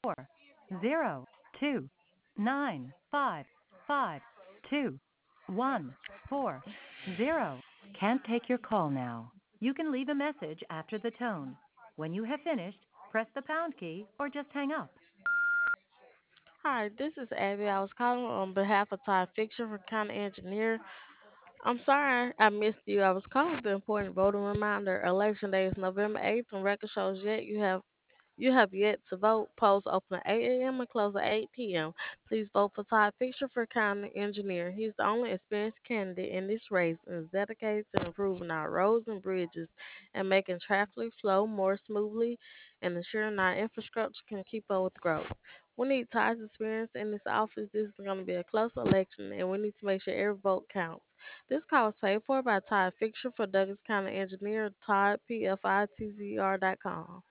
Can't take your call now. You can leave a message after the tone. When you have finished, press the pound key or just hang up. Hi, this is Abby. I was calling on behalf of Todd Fisher for County Engineer. I'm sorry I missed you. I was calling with the important voting reminder. Election day is November 8th, and record shows yet you have yet to vote. Polls open at 8 a.m. and close at 8 p.m. Please vote for Todd Fisher for County Engineer. He's the only experienced candidate in this race and is dedicated to improving our roads and bridges and making traffic flow more smoothly and ensuring our infrastructure can keep up with growth. We need Todd's experience in this office. This is going to be a close election, and we need to make sure every vote counts. This call was paid for by Todd Fisher for Douglas County Engineer, Todd, PFITZR.com.